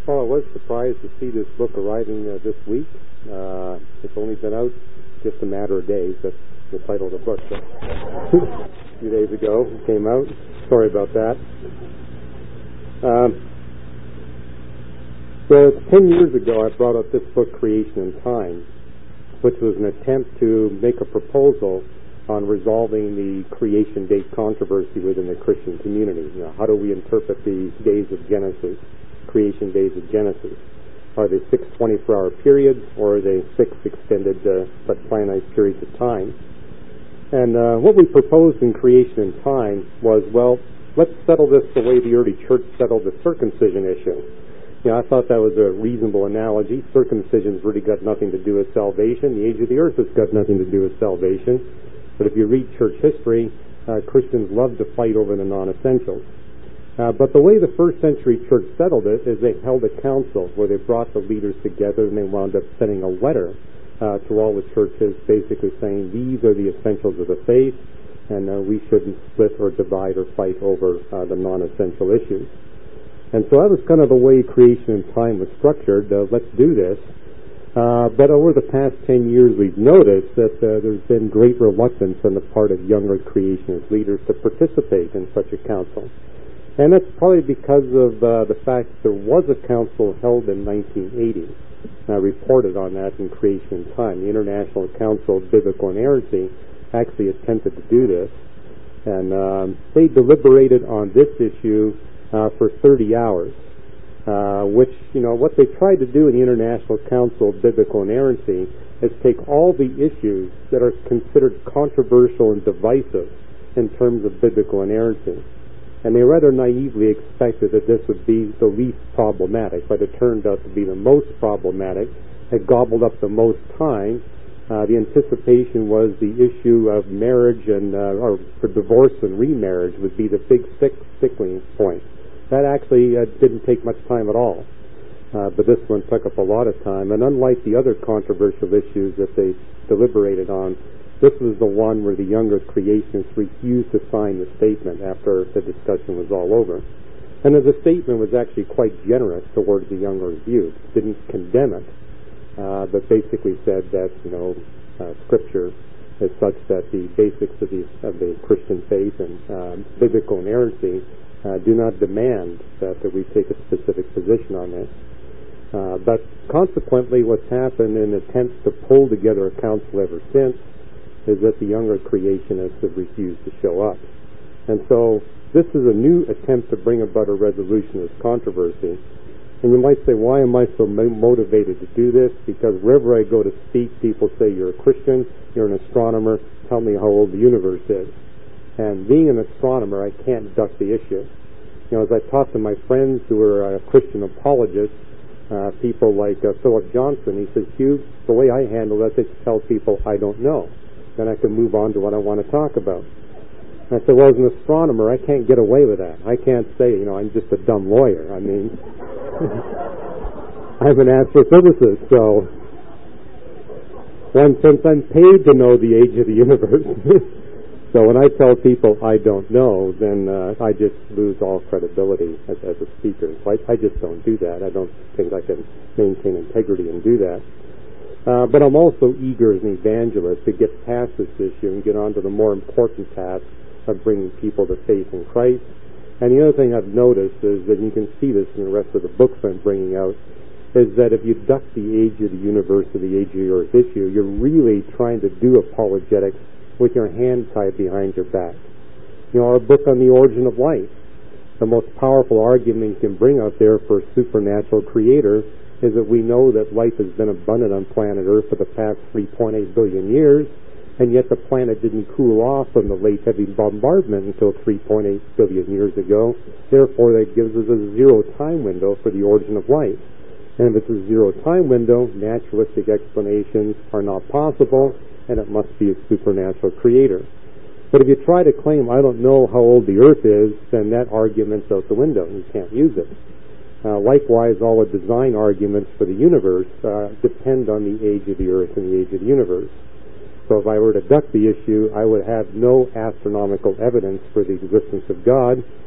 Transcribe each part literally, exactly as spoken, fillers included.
Well, I was surprised to see this book arriving uh, this week. Uh, it's only been out just a matter of days. That's the title of the book. So a few days ago it came out. Sorry about that. Um, so ten years ago I brought up this book, Creation in Time, which was an attempt to make a proposal on resolving the creation date controversy within the Christian community. You know, how do we interpret the days of Genesis? Creation days of Genesis. Are they six twenty-four hour periods, or are they six extended uh, but finite periods of time? And uh, what we proposed in Creation in Time was, well, let's settle this the way the early church settled the circumcision issue. You know, I thought that was a reasonable analogy. Circumcision's really got nothing to do with salvation. The age of the earth has got nothing to do with salvation. But if you read church history, uh, Christians love to fight over the non-essentials. Uh, but the way the first century church settled it is they held a council where they brought the leaders together, and they wound up sending a letter uh, to all the churches basically saying these are the essentials of the faith, and uh, we shouldn't split or divide or fight over uh, the non-essential issues. And so that was kind of the way Creation in Time was structured. Uh, let's do this. Uh, but over the past ten years we've noticed that uh, there's been great reluctance on the part of younger creationist leaders to participate in such a council. And that's probably because of uh, the fact that there was a council held in nineteen eighty. I reported on that in Creation in Time. The International Council of Biblical Inerrancy actually attempted to do this. And um, they deliberated on this issue uh, for thirty hours, uh, which, you know, what they tried to do in the International Council of Biblical Inerrancy is take all the issues that are considered controversial and divisive in terms of biblical inerrancy. And they rather naively expected that this would be the least problematic, but it turned out to be the most problematic. It gobbled up the most time. Uh, the anticipation was the issue of marriage and uh, or for divorce and remarriage would be the big stick, stickling point. That actually uh, didn't take much time at all. Uh, but this one took up a lot of time. And unlike the other controversial issues that they deliberated on, this was the one where the younger creationists refused to sign the statement after the discussion was all over. And the statement was actually quite generous towards the younger view. It didn't condemn it, uh, but basically said that, you know, uh, Scripture is such that the basics of the, of the Christian faith and uh, biblical inerrancy uh, do not demand that, that we take a specific position on this. Uh, but consequently, what's happened in attempts to pull together a council ever since is that the younger creationists have refused to show up. And so this is a new attempt to bring about a resolution of this controversy. And you might say, why am I so motivated to do this? Because wherever I go to speak, people say, you're a Christian, you're an astronomer, tell me how old the universe is. And being an astronomer, I can't duck the issue. You know, as I talk to my friends who are uh, Christian apologists, uh, people like uh, Philip Johnson, he says, Hugh, the way I handle that is to tell people I don't know. Then I can move on to what I want to talk about. And I said, well, as an astronomer, I can't get away with that. I can't say, you know, I'm just a dumb lawyer. I mean, I'm an astrophysicist, so one, since I'm paid to know the age of the universe, so when I tell people I don't know, then uh, I just lose all credibility as, as a speaker. So I, I just don't do that. I don't think I can maintain integrity and do that. Uh, but I'm also eager as an evangelist to get past this issue and get on to the more important task of bringing people to faith in Christ. And the other thing I've noticed is that you can see this in the rest of the books I'm bringing out, is that if you duck the age of the universe or the age of the earth issue, you're really trying to do apologetics with your hand tied behind your back. You know, our book on the origin of life, the most powerful argument you can bring out there for a supernatural creator is that we know that life has been abundant on planet Earth for the past three point eight billion years, and yet the planet didn't cool off from the late heavy bombardment until three point eight billion years ago. Therefore, that gives us a zero time window for the origin of life. And if it's a zero time window, naturalistic explanations are not possible, and it must be a supernatural creator. But if you try to claim, I don't know how old the Earth is, then that argument's out the window. You can't use it. Uh, likewise, all the design arguments for the universe uh, depend on the age of the Earth and the age of the universe. So if I were to duck the issue, I would have no astronomical evidence for the existence of God,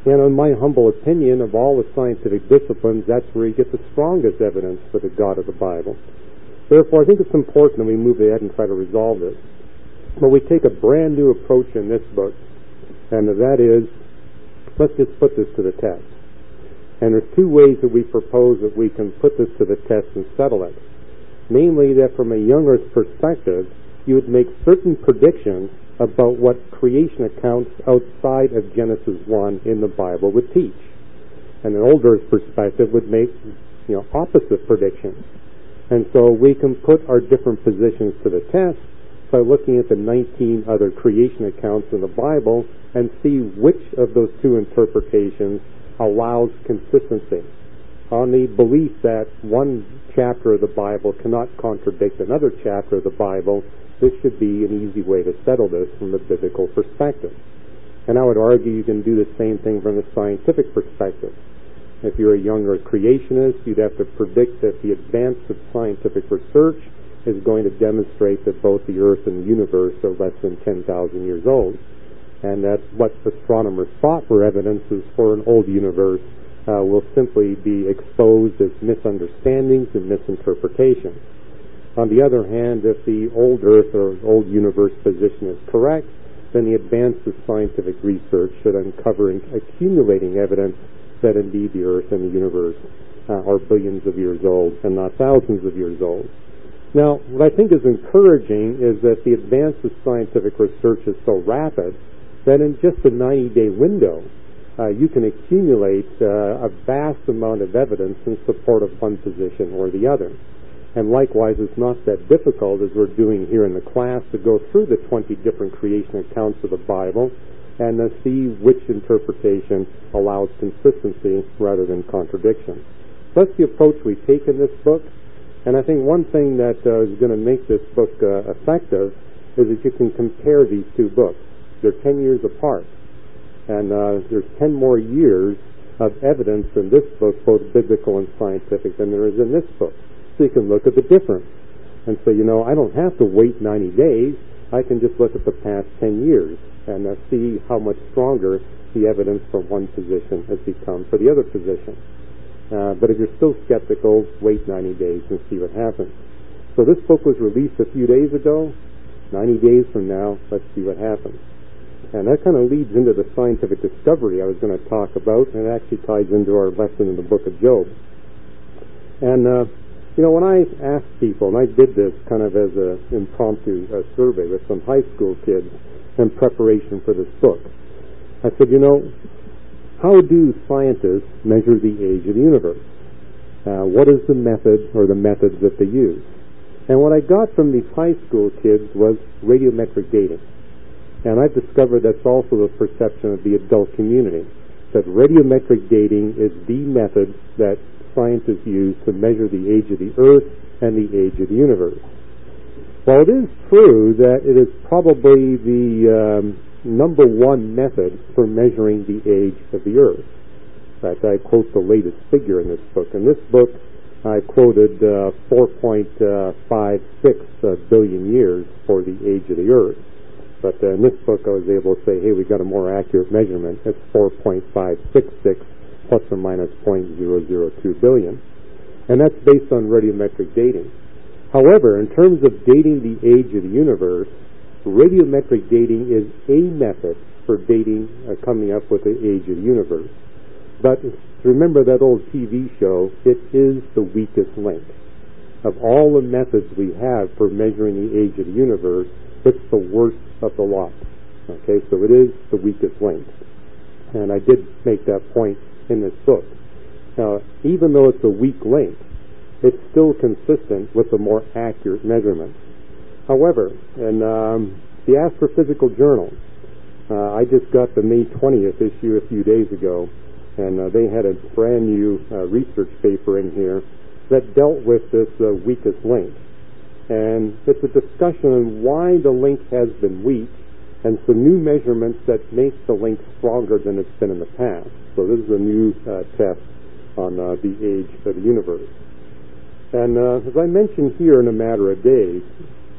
And in my humble opinion, of all the scientific disciplines, that's where you get the strongest evidence for the God of the Bible. Therefore, I think it's important that we move ahead and try to resolve this. But we take a brand new approach in this book, and that is, let's just put this to the test. And there's two ways that we propose that we can put this to the test and settle it. Namely, that from a young earth perspective, you would make certain predictions about what creation accounts outside of Genesis one in the Bible would teach. And an old earth perspective would make, you know, opposite predictions. And so we can put our different positions to the test by looking at the nineteen other creation accounts in the Bible and see which of those two interpretations allows consistency. On the belief that one chapter of the Bible cannot contradict another chapter of the Bible, this should be an easy way to settle this from a biblical perspective. And I would argue you can do the same thing from a scientific perspective. If you're a younger creationist, you'd have to predict that the advance of scientific research is going to demonstrate that both the Earth and the universe are less than ten thousand years old, and that what astronomers thought were evidences for an old universe uh, will simply be exposed as misunderstandings and misinterpretations. On the other hand, if the old Earth or old universe position is correct, then the advance of scientific research should uncover accumulating evidence that indeed the Earth and the universe uh, are billions of years old and not thousands of years old. Now, what I think is encouraging is that the advance of scientific research is so rapid that in just a ninety-day window, uh, you can accumulate uh, a vast amount of evidence in support of one position or the other. And likewise, it's not that difficult, as we're doing here in the class, to go through the twenty different creation accounts of the Bible and uh, see which interpretation allows consistency rather than contradiction. That's the approach we take in this book. And I think one thing that uh, is going to make this book uh, effective is that you can compare these two books. They're ten years apart. And uh, there's ten more years of evidence in this book, both biblical and scientific, than there is in this book. So you can look at the difference. And so, you know, I don't have to wait ninety days. I can just look at the past ten years and uh, see how much stronger the evidence for one position has become for the other position. Uh, but if you're still skeptical, wait ninety days and see what happens. So this book was released a few days ago. ninety days from now, let's see what happens. And that kind of leads into the scientific discovery I was going to talk about, and it actually ties into our lesson in the book of Job. And, uh, you know, when I asked people, and I did this kind of as an impromptu uh, survey with some high school kids in preparation for this book, I said, you know, how do scientists measure the age of the universe? Uh, what is the method or the methods that they use? And what I got from these high school kids was radiometric dating. And I've discovered that's also the perception of the adult community, that radiometric dating is the method that scientists use to measure the age of the Earth and the age of the universe. While it is true that it is probably the um, number one method for measuring the age of the Earth. In fact, I quote the latest figure in this book. In this book, I quoted uh, four point five six uh, billion years for the age of the Earth. But uh, in this book, I was able to say, hey, we got a more accurate measurement. It's four point five six six plus or minus zero point zero zero two billion. And that's based on radiometric dating. However, in terms of dating the age of the universe, radiometric dating is a method for dating, uh, coming up with the age of the universe. But remember that old T V show, it is the weakest link. Of all the methods we have for measuring the age of the universe, it's the worst of the lot. Okay, so it is the weakest link. And I did make that point in this book. Now, even though it's a weak link, it's still consistent with the more accurate measurements. However, in um, the Astrophysical Journal, uh, I just got the May twentieth issue a few days ago, and uh, they had a brand new uh, research paper in here that dealt with this uh, weakest link. And it's a discussion on why the link has been weak and some new measurements that make the link stronger than it's been in the past. So this is a new uh, test on uh, the age of the universe. And uh, as I mentioned here, in a matter of days,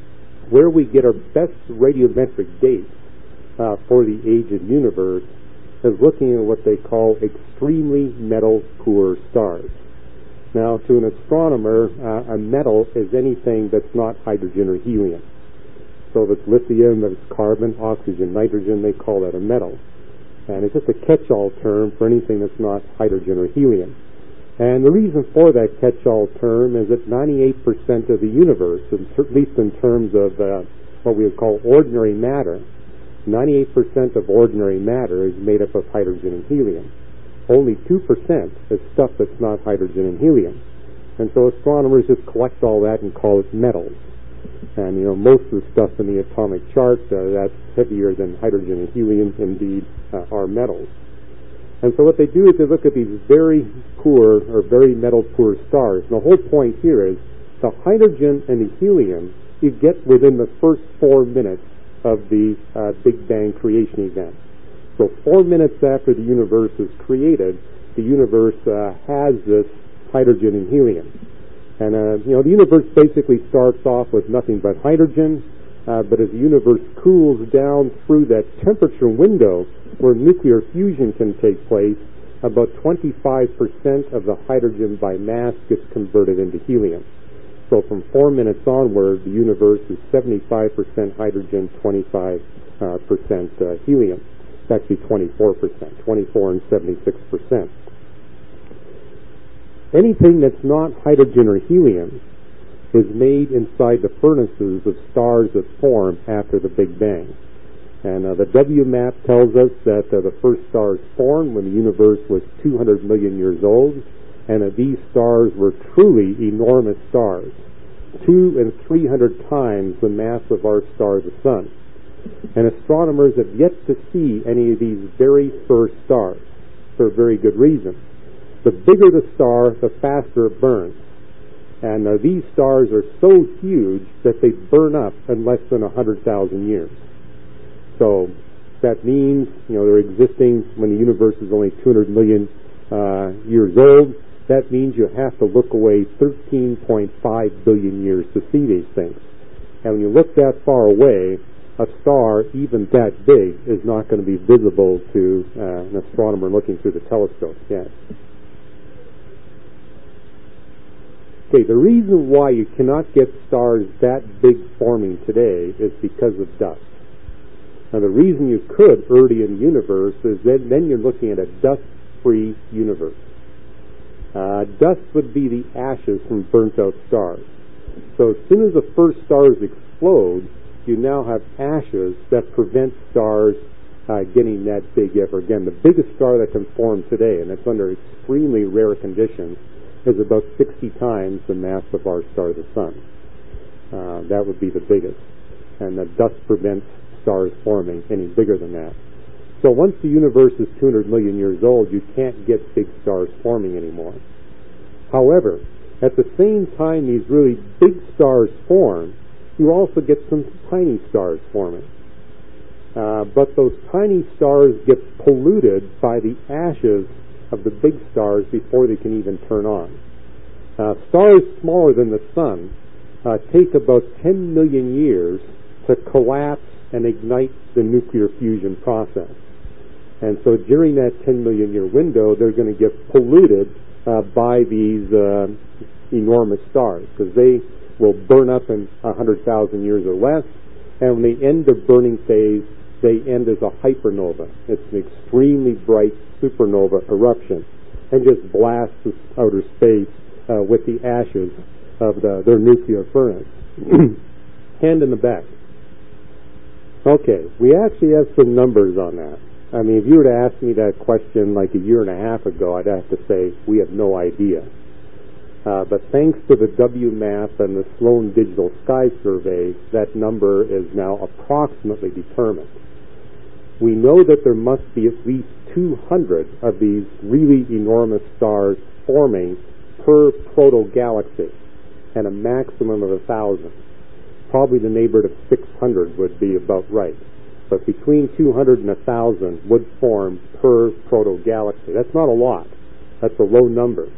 where we get our best radiometric dates uh, for the age of the universe is looking at what they call extremely metal-poor stars. Now, to an astronomer, uh, a metal is anything that's not hydrogen or helium. So if it's lithium, if it's carbon, oxygen, nitrogen, they call that a metal. And it's just a catch-all term for anything that's not hydrogen or helium. And the reason for that catch-all term is that ninety-eight percent of the universe, at least in terms of uh, what we would call ordinary matter, ninety-eight percent of ordinary matter is made up of hydrogen and helium. Only two percent is stuff that's not hydrogen and helium. And so astronomers just collect all that and call it metals. And, you know, most of the stuff in the atomic chart uh, that's heavier than hydrogen and helium, indeed, uh, are metals. And so what they do is they look at these very poor or very metal-poor stars. And the whole point here is the hydrogen and the helium you get within the first four minutes of the uh, Big Bang creation event. So four minutes after the universe is created, the universe uh, has this hydrogen and helium. And, uh, you know, the universe basically starts off with nothing but hydrogen, uh, but as the universe cools down through that temperature window where nuclear fusion can take place, about twenty-five percent of the hydrogen by mass gets converted into helium. So from four minutes onward, the universe is seventy-five percent hydrogen, twenty-five percent uh, helium. It's actually twenty-four percent, twenty-four and seventy-six percent. Anything that's not hydrogen or helium is made inside the furnaces of stars that form after the Big Bang. And uh, the W map tells us that uh, the first stars formed when the universe was two hundred million years old, and that these stars were truly enormous stars, two and three hundred times the mass of our star, the Sun. And astronomers have yet to see any of these very first stars for a very good reason. The bigger the star, the faster it burns. And uh, these stars are so huge that they burn up in less than one hundred thousand years. So that means, you know, they're existing when the universe is only two hundred million uh, years old. That means you have to look away thirteen point five billion years to see these things. And when you look that far away, a star even that big is not going to be visible to uh, an astronomer looking through the telescope. Yes. Okay, the reason why you cannot get stars that big forming today is because of dust. Now, the reason you could early in the universe is that then you're looking at a dust-free universe. Uh, dust would be the ashes from burnt-out stars. So as soon as the first stars explode, you now have ashes that prevent stars uh, getting that big ever again. The biggest star that can form today, and it's under extremely rare conditions, is about sixty times the mass of our star, the Sun. Uh, that would be the biggest. And the dust prevents stars forming any bigger than that. So once the universe is two hundred million years old, you can't get big stars forming anymore. However, at the same time these really big stars form, you also get some tiny stars forming. Uh, but those tiny stars get polluted by the ashes of the big stars before they can even turn on. Uh, stars smaller than the Sun uh, take about ten million years to collapse and ignite the nuclear fusion process. And so during that ten million year window, they're going to get polluted uh, by these uh, enormous stars, because they will burn up in one hundred thousand years or less, and when they end their burning phase, they end as a hypernova. It's an extremely bright supernova eruption, and just blasts outer space uh, with the ashes of the, their nuclear furnace. Hand in the back. Okay, we actually have some numbers on that. I mean, if you were to ask me that question like a year and a half ago, I'd have to say we have no idea. Uh, but thanks to the W map and the Sloan Digital Sky Survey, that number is now approximately determined. We know that there must be at least two hundred of these really enormous stars forming per proto-galaxy, and a maximum of one thousand. Probably the neighborhood of six hundred would be about right. But between two hundred and one thousand would form per proto-galaxy. That's not a lot. That's a low number.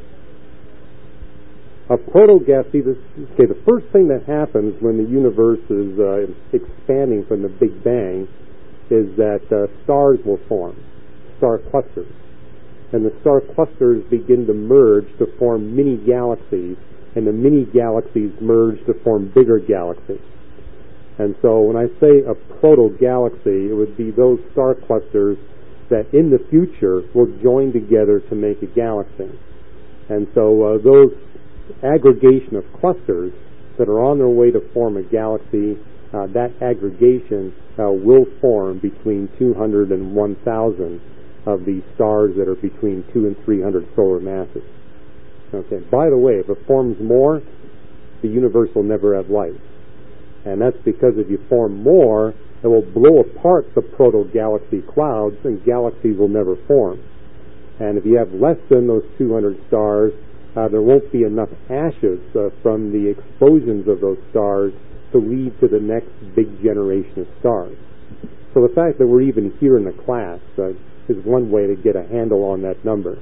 A proto-galaxy, okay, the first thing that happens when the universe is uh, expanding from the Big Bang is that uh, stars will form. star clusters. And the star clusters begin to merge to form mini galaxies, and the mini galaxies merge to form bigger galaxies. And so when I say a proto-galaxy, it would be those star clusters that in the future will join together to make a galaxy. And so uh, those aggregation of clusters that are on their way to form a galaxy, uh, that aggregation uh, will form between two hundred and one thousand of these stars that are between two and three hundred solar masses. Okay. By the way, if it forms more, the universe will never have life. And that's because if you form more, it will blow apart the proto-galaxy clouds and galaxies will never form. And if you have less than those two hundred stars, uh, there won't be enough ashes uh, from the explosions of those stars to lead to the next big generation of stars. So the fact that we're even here in the class uh, is one way to get a handle on that number.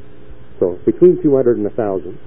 So between two hundred and one thousand.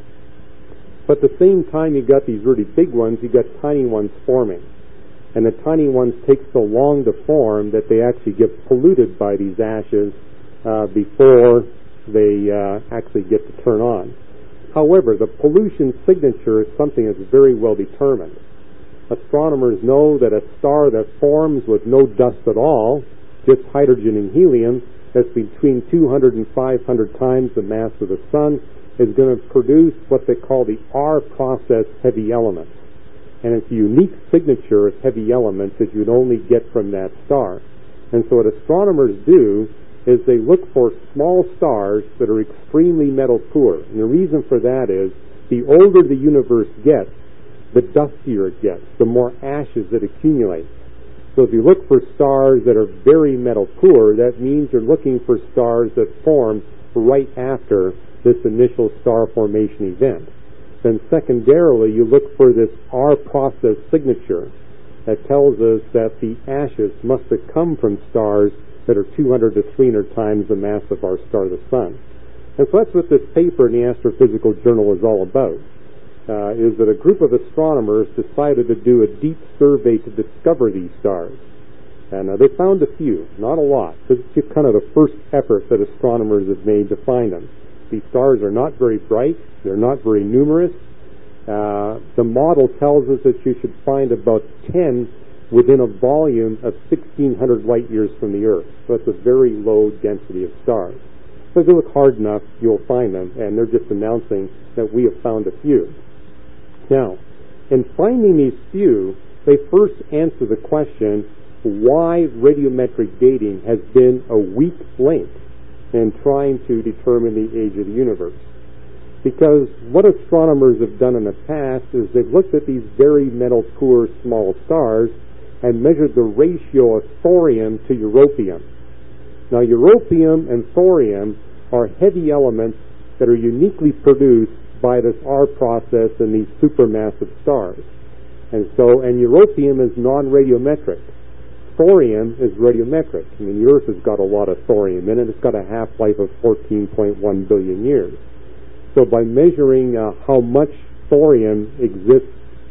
But at the same time you got these really big ones, you got tiny ones forming. And the tiny ones take so long to form that they actually get polluted by these ashes uh, before they uh, actually get to turn on. However, the pollution signature is something that's very well determined. Astronomers know that a star that forms with no dust at all, just hydrogen and helium, that's between two hundred and five hundred times the mass of the Sun, is going to produce what they call the R process heavy elements. And it's a unique signature of heavy elements that you'd only get from that star. And so what astronomers do is they look for small stars that are extremely metal poor. And the reason for that is the older the universe gets, the dustier it gets, the more ashes it accumulates. So if you look for stars that are very metal poor, that means you're looking for stars that form right after this initial star formation event. Then secondarily, you look for this R process signature that tells us that the ashes must have come from stars that are two hundred to three hundred times the mass of our star, the Sun. And so that's what this paper in the Astrophysical Journal is all about, uh, is that a group of astronomers decided to do a deep survey to discover these stars. And uh, they found a few, not a lot. This is just kind of the first effort that astronomers have made to find them. These stars are not very bright. They're not very numerous. Uh, the model tells us that you should find about ten within a volume of sixteen hundred light years from the Earth. So it's a very low density of stars. So if you look hard enough, you'll find them, and they're just announcing that we have found a few. Now, in finding these few, they first answer the question why radiometric dating has been a weak link in trying to determine the age of the universe. Because what astronomers have done in the past is they've looked at these very metal poor small stars and measured the ratio of thorium to europium. Now, europium and thorium are heavy elements that are uniquely produced by this R process in these supermassive stars. And so, and europium is non-radiometric. Thorium is radiometric. I mean, the Earth has got a lot of thorium in it. It's got a half-life of fourteen point one billion years. So by measuring uh, how much thorium exists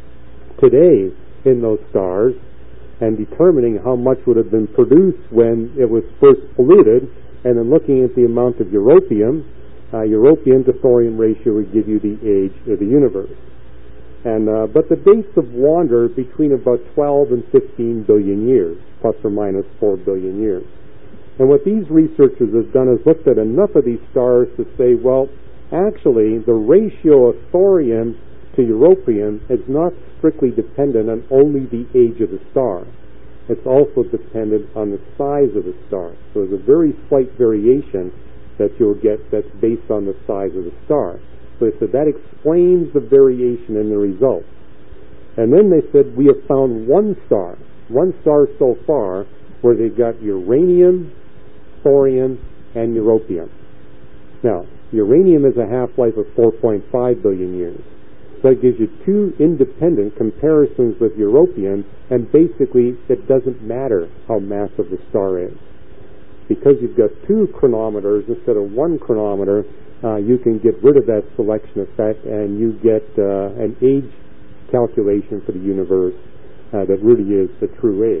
today in those stars and determining how much would have been produced when it was first polluted, and then looking at the amount of europium, uh, europium to thorium ratio would give you the age of the universe. And uh, but the dates have wandered between about twelve and fifteen billion years, plus or minus four billion years. And what these researchers have done is looked at enough of these stars to say, well, actually, the ratio of thorium to europium is not strictly dependent on only the age of the star. It's also dependent on the size of the star. So there's a very slight variation that you'll get that's based on the size of the star. So they said that explains the variation in the results. And then they said, we have found one star, one star so far, where they've got uranium, thorium, and europium. Now, uranium is a half-life of four point five billion years. So it gives you two independent comparisons with europium, and basically it doesn't matter how massive the star is. Because you've got two chronometers instead of one chronometer, uh, you can get rid of that selection effect, and you get uh, an age calculation for the universe uh, that really is the true age.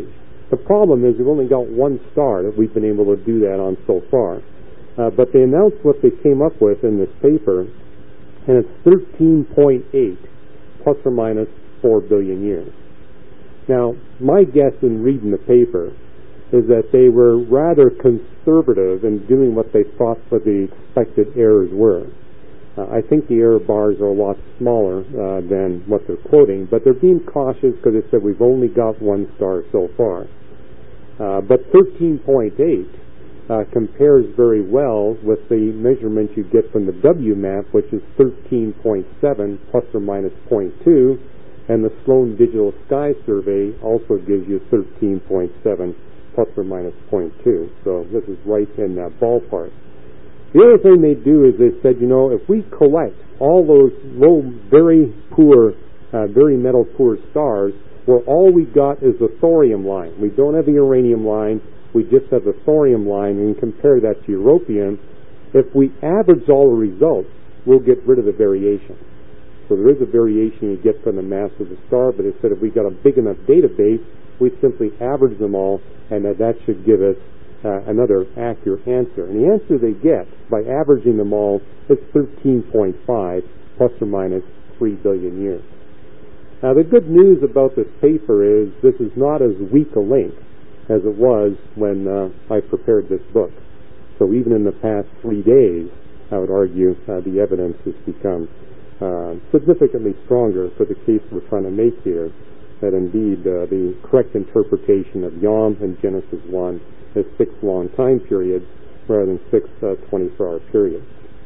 The problem is we've only got one star that we've been able to do that on so far. Uh, but they announced what they came up with in this paper, and it's thirteen point eight plus or minus four billion years. Now, my guess in reading the paper is that they were rather conservative in doing what they thought what the expected errors were. Uh, I think the error bars are a lot smaller uh, than what they're quoting, but they're being cautious because they said we've only got one star so far. Uh, but thirteen point eight uh, compares very well with the measurement you get from the W MAP, which is thirteen point seven plus or minus zero point two, and the Sloan Digital Sky Survey also gives you thirteen point seven plus or minus zero point two. So this is right in that ballpark. The other thing they do is they said, you know, if we collect all those low, very poor, uh, very metal poor stars, where all we got is the thorium line. We don't have the uranium line. We just have the thorium line, and compare that to europium. If we average all the results, we'll get rid of the variation. So there is a variation you get from the mass of the star, but it said if we got a big enough database, we simply average them all, and that, that should give us uh, another accurate answer. And the answer they get by averaging them all is thirteen point five plus or minus three billion years. Now, the good news about this paper is this is not as weak a link as it was when uh, I prepared this book. So even in the past three days, I would argue uh, the evidence has become uh, significantly stronger for the case we're trying to make here, that indeed uh, the correct interpretation of Yom and Genesis one is six long time periods rather than six uh, twenty-four hour periods.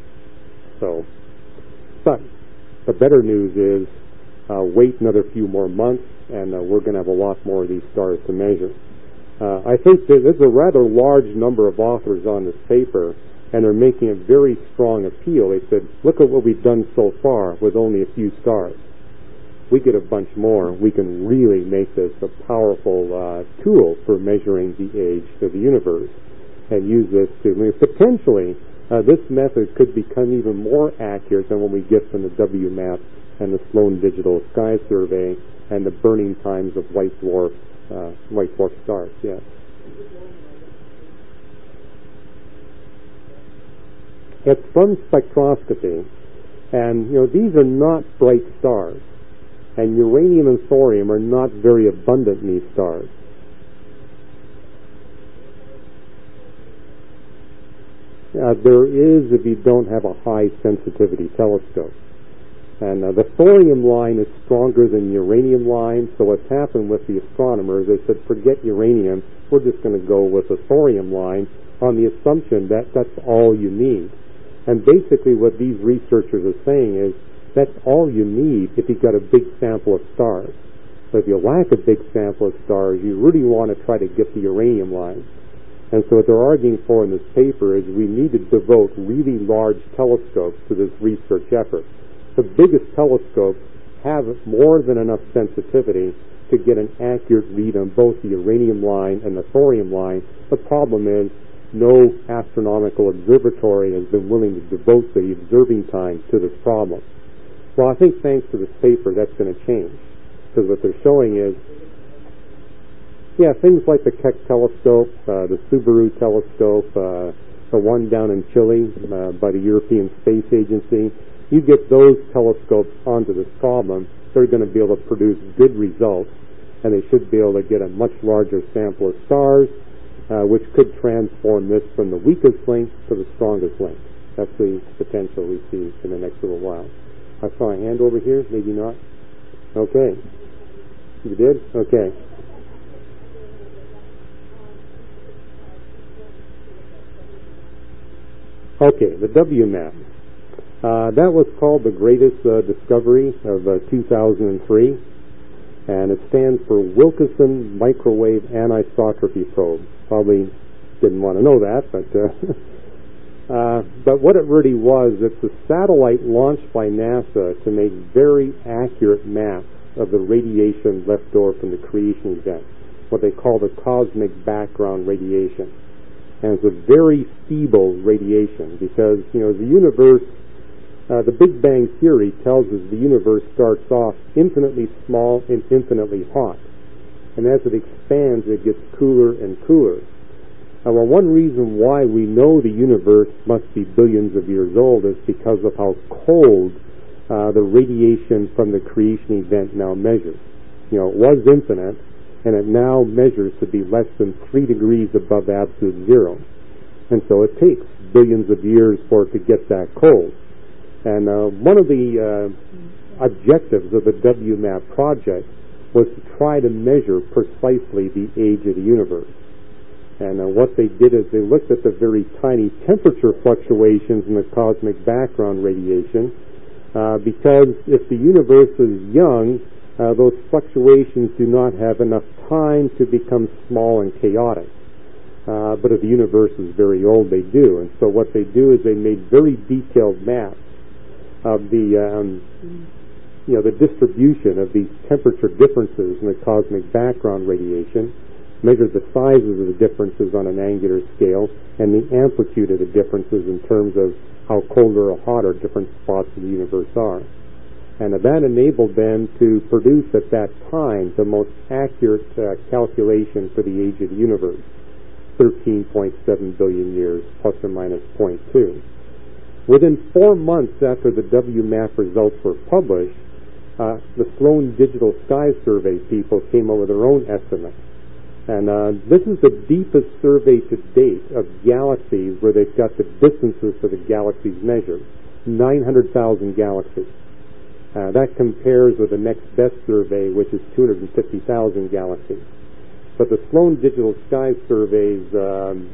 So, but the better news is Uh, wait another few more months, and uh, we're going to have a lot more of these stars to measure. Uh, I think that there's a rather large number of authors on this paper, and they're making a very strong appeal. They said, look at what we've done so far with only a few stars. We get a bunch more. We can really make this a powerful uh, tool for measuring the age of the universe, and use this to, I mean, potentially, uh, this method could become even more accurate than what we get from the W MAP and the Sloan Digital Sky Survey and the burning times of white dwarf uh, white dwarf stars. Yes. It's from spectroscopy, and you know these are not bright stars, and uranium and thorium are not very abundant in these stars. Uh, there is if you don't have a high sensitivity telescope. And uh, the thorium line is stronger than the uranium line, so what's happened with the astronomers, they said, forget uranium, we're just going to go with the thorium line on the assumption that that's all you need. And basically what these researchers are saying is, that's all you need if you've got a big sample of stars. So if you lack a big sample of stars, you really want to try to get the uranium line. And so what they're arguing for in this paper is we need to devote really large telescopes to this research effort. The biggest telescopes have more than enough sensitivity to get an accurate read on both the uranium line and the thorium line. The problem is no astronomical observatory has been willing to devote the observing time to this problem. Well, I think thanks to this paper that's going to change, because what they're showing is, yeah, things like the Keck telescope, uh, the Subaru telescope, uh, the one down in Chile uh, by the European Space Agency, you get those telescopes onto this problem, they're going to be able to produce good results, and they should be able to get a much larger sample of stars, uh, which could transform this from the weakest link to the strongest link. That's the potential we see in the next little while. I saw a hand over here, maybe not. Okay. You did? Okay. Okay, the W MAP. Uh, that was called the greatest uh, discovery of uh, two thousand three, and it stands for Wilkeson Microwave Anisotropy Probe. Probably didn't want to know that, but uh, uh, but what it really was, it's a satellite launched by NASA to make very accurate maps of the radiation left over from the creation event, what they call the cosmic background radiation. And it's a very feeble radiation because, you know, the universe, Uh, the Big Bang Theory tells us the universe starts off infinitely small and infinitely hot. and as it expands, it gets cooler and cooler. Now, well, one reason why we know the universe must be billions of years old is because of how cold uh, the radiation from the creation event now measures. You know, it was infinite, and it now measures to be less than three degrees above absolute zero. And so it takes billions of years for it to get that cold. And uh, one of the uh, objectives of the W MAP project was to try to measure precisely the age of the universe. And uh, what they did is they looked at the very tiny temperature fluctuations in the cosmic background radiation, uh, because if the universe is young, uh, those fluctuations do not have enough time to become small and chaotic. Uh, but if the universe is very old, they do. And so what they do is they made very detailed maps of the, um, you know, the distribution of these temperature differences in the cosmic background radiation, measured the sizes of the differences on an angular scale, and the amplitude of the differences in terms of how colder or hotter different spots of the universe are. And that enabled them to produce at that time the most accurate uh, calculation for the age of the universe, thirteen point seven billion years, plus or minus zero point two. Within four months after the W MAP results were published, uh, the Sloan Digital Sky Survey people came up with their own estimate. And uh, this is the deepest survey to date of galaxies where they've got the distances for the galaxies measured, nine hundred thousand galaxies. Uh, that compares with the next best survey, which is two hundred fifty thousand galaxies. But the Sloan Digital Sky Survey's um,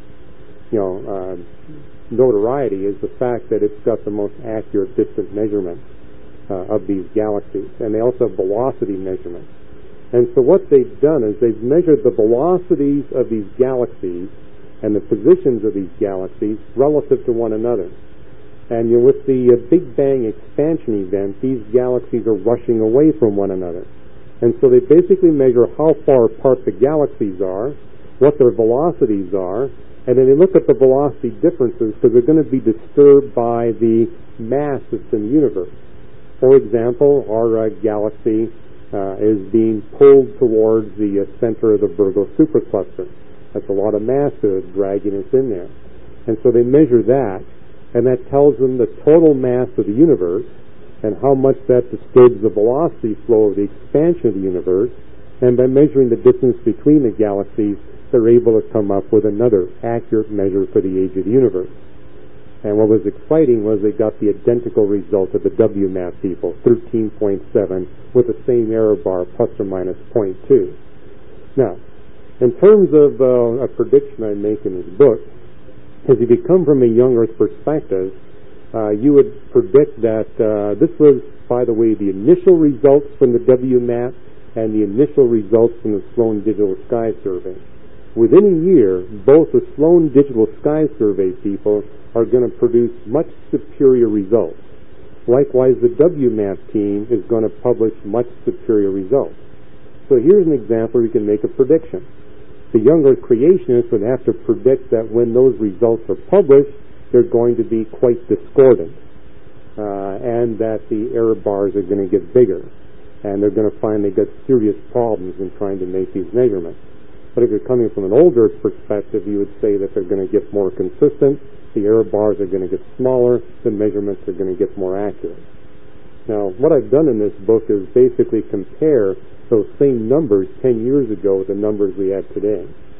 you know, uh, notoriety is the fact that it's got the most accurate distant measurements uh, of these galaxies. And they also have velocity measurements. And so what they've done is they've measured the velocities of these galaxies and the positions of these galaxies relative to one another. And you know, with the uh, Big Bang expansion event, these galaxies are rushing away from one another. And so they basically measure how far apart the galaxies are, what their velocities are, and then they look at the velocity differences because they're going to be disturbed by the mass that's in the universe. For example, our uh, galaxy Uh, is being pulled towards the uh, center of the Virgo supercluster. That's a lot of mass that is dragging us in there. And so they measure that, and that tells them the total mass of the universe and how much that disturbs the velocity flow of the expansion of the universe. And by measuring the distance between the galaxies, they're able to come up with another accurate measure for the age of the universe. And what was exciting was they got the identical result of the W MAP people, thirteen point seven, with the same error bar, plus or minus zero point two. Now, in terms of uh, a prediction I make in this book, as you become from a young Earth perspective, uh, you would predict that uh, this was, by the way, the initial results from the W MAP and the initial results from the Sloan Digital Sky Survey. Within a year, both the Sloan Digital Sky Survey people are going to produce much superior results. Likewise, the W MAP team is going to publish much superior results. So here's an example where you can make a prediction. The younger creationists would have to predict that when those results are published, they're going to be quite discordant, uh, and that the error bars are going to get bigger, and they're going to find they got serious problems in trying to make these measurements. But if you're coming from an older perspective, you would say that they're going to get more consistent, the error bars are going to get smaller, the measurements are going to get more accurate. Now, what I've done in this book is basically compare those same numbers ten years ago with the numbers we have today.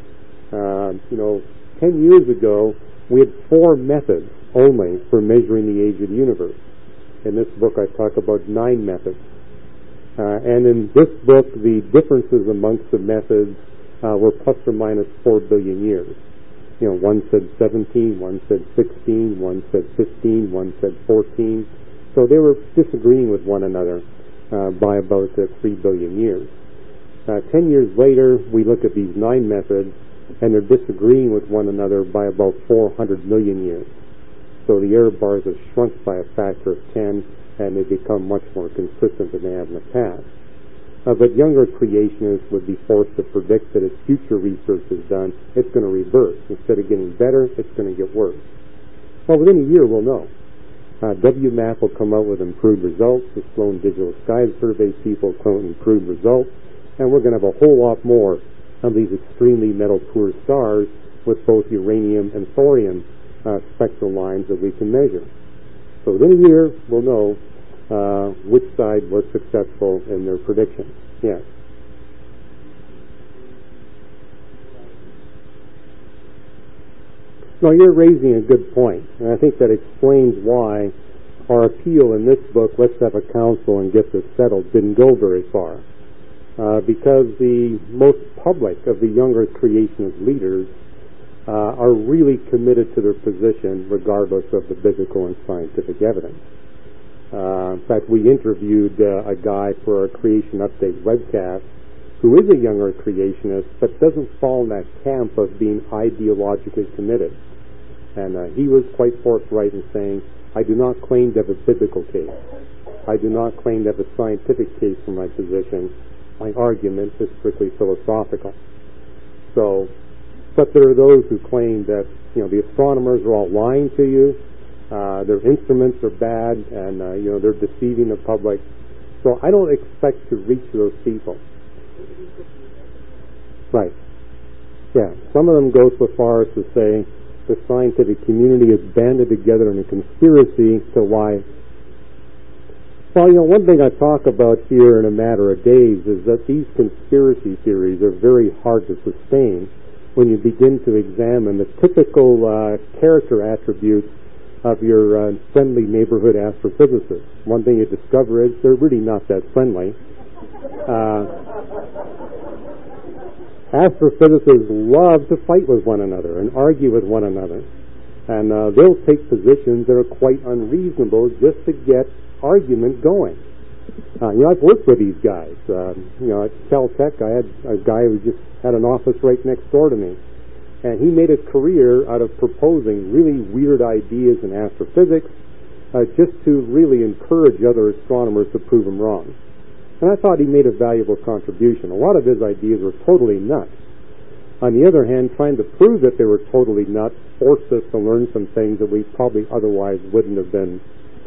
Uh, you know, ten years ago, we had four methods only for measuring the age of the universe. In this book, I talk about nine methods. Uh, and in this book, the differences amongst the methods uh, were plus or minus four billion years. You know, one said seventeen, one said sixteen, one said fifteen, one said fourteen. So they were disagreeing with one another uh, by about uh, three billion years. Uh, ten years later, we look at these nine methods, and they're disagreeing with one another by about four hundred million years. So the error bars have shrunk by a factor of ten, and they become much more consistent than they have in the past. Uh, but younger creationists would be forced to predict that as future research is done, it's going to reverse. Instead of getting better, it's going to get worse. Well, within a year, we'll know. Uh, W MAP will come out with improved results. The Sloan Digital Sky Survey people will come out with improved results. And we're going to have a whole lot more of these extremely metal-poor stars with both uranium and thorium uh, spectral lines that we can measure. So within a year, we'll know uh, which side was successful in their prediction. Yes. No, you're raising a good point, and I think that explains why our appeal in this book, Let's Have a Council and Get This Settled, didn't go very far. Uh, because the most public of the younger creationist leaders uh, are really committed to their position regardless of the biblical and scientific evidence. Uh, in fact, we interviewed uh, a guy for our Creation Update webcast who is a younger creationist but doesn't fall in that camp of being ideologically committed. And uh, he was quite forthright in saying, I do not claim to have a biblical case. I do not claim to have a scientific case for my position. My argument is strictly philosophical. So, but there are those who claim that, you know, the astronomers are all lying to you, uh, their instruments are bad, and, uh, you know, they're deceiving the public. So I don't expect to reach those people. Right. Yeah. Some of them go so far as to say the scientific community is banded together in a conspiracy to lie. Well, you know, one thing I talk about here in a matter of days is that these conspiracy theories are very hard to sustain when you begin to examine the typical uh, character attributes of your uh, friendly neighborhood astrophysicists. One thing you discover is they're really not that friendly. Uh, astrophysicists love to fight with one another and argue with one another. And uh, they'll take positions that are quite unreasonable just to get argument going. Uh, you know, I've worked with these guys. Uh, you know, at Caltech, I had a guy who just had an office right next door to me. And he made a career out of proposing really weird ideas in astrophysics uh, just to really encourage other astronomers to prove them wrong. And I thought he made a valuable contribution. A lot of his ideas were totally nuts. On the other hand, trying to prove that they were totally nuts forced us to learn some things that we probably otherwise wouldn't have been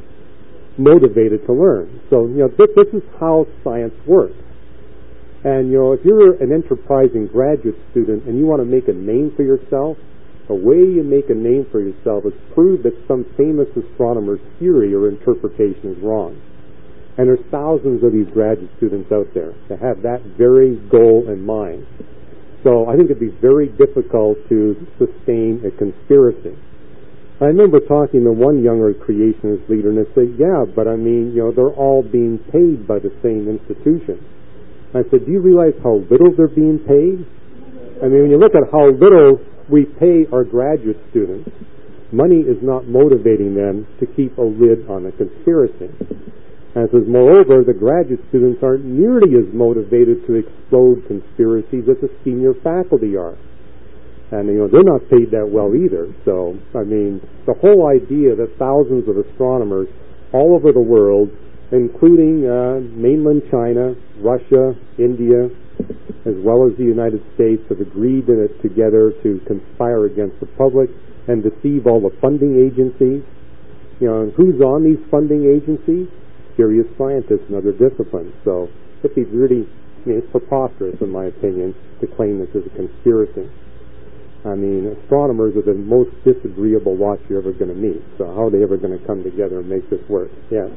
motivated to learn. So, you know, this, this is how science works. And, you know, if you're an enterprising graduate student and you want to make a name for yourself, the way you make a name for yourself is prove that some famous astronomer's theory or interpretation is wrong. And there's thousands of these graduate students out there that have that very goal in mind. So I think it'd be very difficult to sustain a conspiracy. I remember talking to one younger creationist leader, and they said, yeah, but I mean, you know, they're all being paid by the same institution. I said, do you realize how little they're being paid? I mean, when you look at how little we pay our graduate students, money is not motivating them to keep a lid on a conspiracy. And says, moreover, the graduate students aren't nearly as motivated to explode conspiracies as the senior faculty are. And, you know, they're not paid that well either. So, I mean, the whole idea that thousands of astronomers all over the world, including uh, mainland China, Russia, India, as well as the United States, have agreed to, together to conspire against the public and deceive all the funding agencies. You know, and who's on these funding agencies? Serious scientists and other disciplines. So, it'd be really, I mean, it's preposterous, in my opinion, to claim this is a conspiracy. I mean, astronomers are the most disagreeable lot you're ever going to meet. So how are they ever going to come together and make this work? Yes.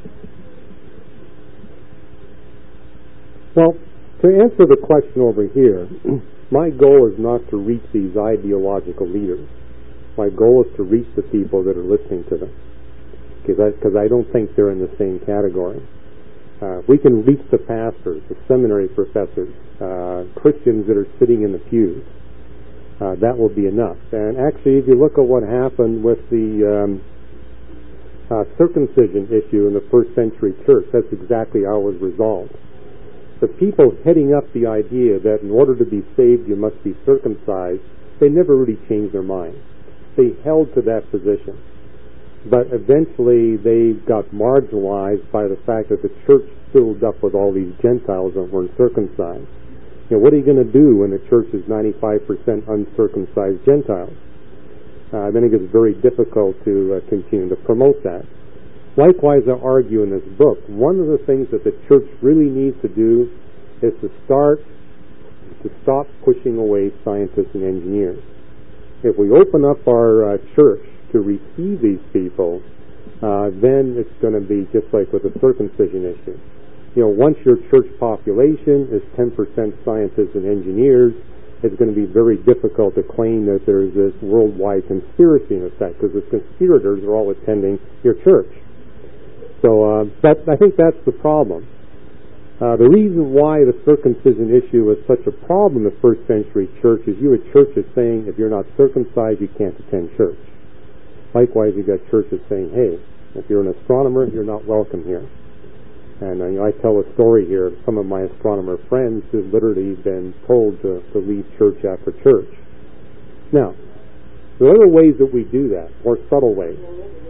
Well, to answer the question over here, my goal is not to reach these ideological leaders. My goal is to reach the people that are listening to them, because I, because I don't think they're in the same category. Uh, we can reach the pastors, the seminary professors, uh, Christians that are sitting in the pews. Uh, that will be enough. And actually, if you look at what happened with the um, uh, circumcision issue in the first century church, that's exactly how it was resolved. The people heading up the idea that in order to be saved you must be circumcised, they never really changed their mind. They held to that position. But eventually they got marginalized by the fact that the church filled up with all these Gentiles that weren't circumcised. You know, what are you going to do when the church is ninety-five percent uncircumcised Gentiles? Uh, I think it's very difficult to uh, continue to promote that. Likewise, I argue in this book, one of the things that the church really needs to do is to start to stop pushing away scientists and engineers. If we open up our uh, church to receive these people, uh, then it's going to be just like with the circumcision issue. You know, once your church population is ten percent scientists and engineers, it's going to be very difficult to claim that there's this worldwide conspiracy in effect, because the conspirators are all attending your church. So uh, that, I think that's the problem. Uh, the reason why the circumcision issue was such a problem in the first century church is you had churches saying, if you're not circumcised, you can't attend church. Likewise, you got churches saying, hey, if you're an astronomer, you're not welcome here. And uh, you know, I tell a story here of some of my astronomer friends who've literally been told to, to leave church after church. Now, there are other ways that we do that, more subtle ways.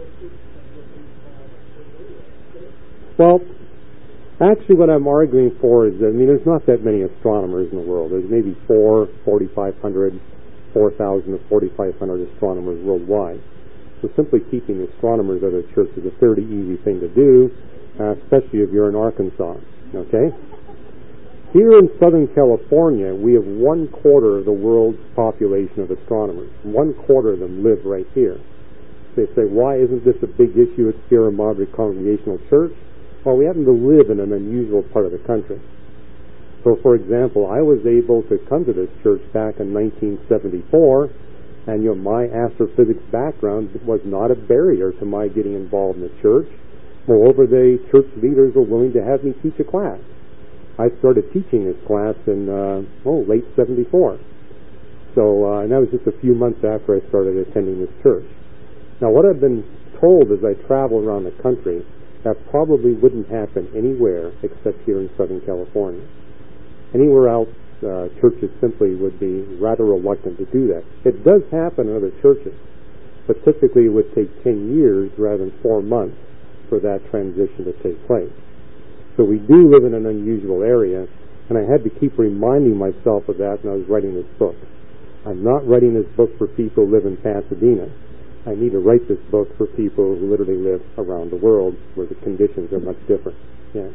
Well, actually what I'm arguing for is that, I mean, there's not that many astronomers in the world. There's maybe four, forty-five hundred, four thousand to forty-five hundred astronomers worldwide. So simply keeping astronomers out of the church is a fairly easy thing to do, uh, especially if you're in Arkansas. Okay? Here in Southern California, we have one quarter of the world's population of astronomers. One quarter of them live right here. They say, why isn't this a big issue at Sierra Madre Congregational Church? Well, we happen to live in an unusual part of the country. So, for example, I was able to come to this church back in nineteen seventy-four, and you know, my astrophysics background was not a barrier to my getting involved in the church. Moreover, the church leaders were willing to have me teach a class. I started teaching this class in uh, oh late seventy-four. So, uh, and that was just a few months after I started attending this church. Now, what I've been told as I travel around the country, that probably wouldn't happen anywhere except here in Southern California. Anywhere else, uh, churches simply would be rather reluctant to do that. It does happen in other churches, but typically it would take ten years rather than four months for that transition to take place. So we do live in an unusual area, and I had to keep reminding myself of that when I was writing this book. I'm not writing this book for people who live in Pasadena. I need to write this book for people who literally live around the world where the conditions are much different. Yeah.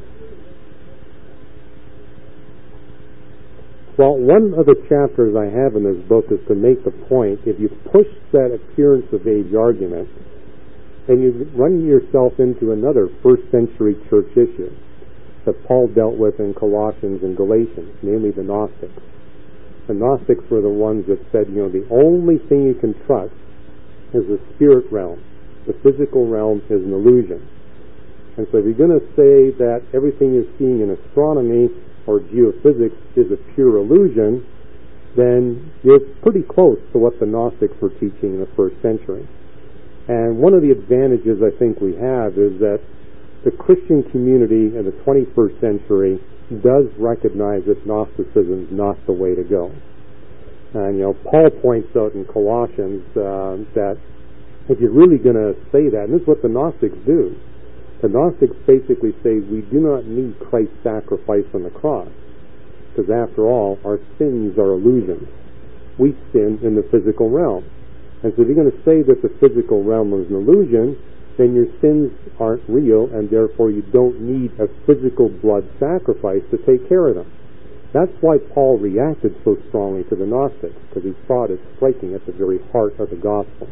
Well, one of the chapters I have in this book is to make the point, if you push that appearance of age argument, then you run yourself into another first century church issue that Paul dealt with in Colossians and Galatians, namely the Gnostics. The Gnostics were the ones that said, you know, the only thing you can trust is the spirit realm. The physical realm is an illusion. And so if you're going to say that everything you're seeing in astronomy or geophysics is a pure illusion, then you're pretty close to what the Gnostics were teaching in the first century. And one of the advantages I think we have is that the Christian community in the twenty-first century does recognize that Gnosticism is not the way to go. And, you know, Paul points out in Colossians uh, that if you're really going to say that, and this is what the Gnostics do, the Gnostics basically say we do not need Christ's sacrifice on the cross, because after all, our sins are illusions. We sin in the physical realm. And so if you're going to say that the physical realm is an illusion, then your sins aren't real, and therefore you don't need a physical blood sacrifice to take care of them. That's why Paul reacted so strongly to the Gnostics, because he saw it as striking at the very heart of the gospel.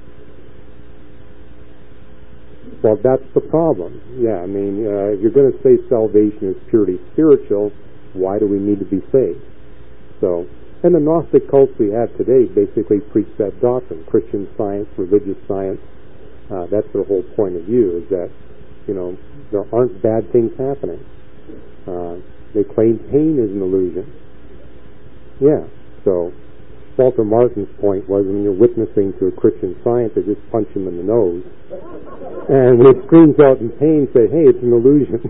Well, that's the problem. Yeah, I mean, uh, if you're going to say salvation is purely spiritual, why do we need to be saved? So, and the Gnostic cults we have today basically preach that doctrine, Christian Science, religious science. Uh, that's their whole point of view, is that, you know, there aren't bad things happening. Uh, They claim pain is an illusion. Yeah, so Walter Martin's point was when you're witnessing to a Christian scientist, just punch him in the nose. And when he screams out in pain, say, hey, it's an illusion.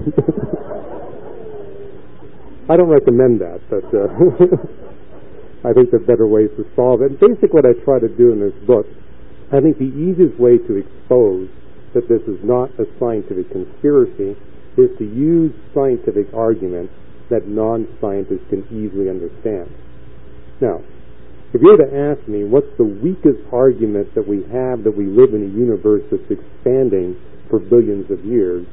I don't recommend that, but uh, I think there are better ways to solve it. And basically what I try to do in this book, I think the easiest way to expose that this is not a scientific conspiracy is to use scientific arguments that non-scientists can easily understand. Now, if you were to ask me what's the weakest argument that we have that we live in a universe that's expanding for billions of years,